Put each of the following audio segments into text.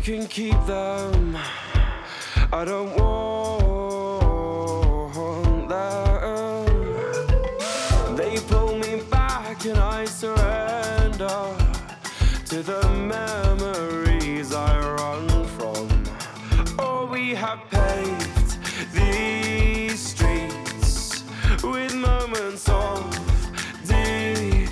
can keep them. I don't want them. They pull me back and I surrender to the memories I run from. Oh, we have paved these streets with moments of defeat.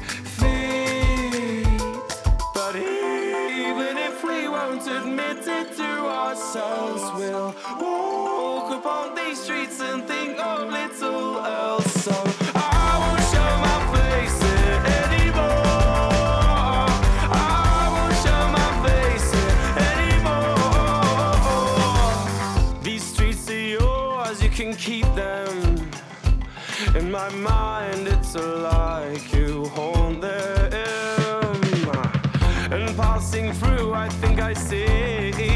But even if we won't admit it to ourselves, we'll walk upon these streets and think of little else. So I won't show my face anymore. I won't show my face anymore. These streets are yours, you can keep them. In my mind it's like you haunt them. And passing through I think I see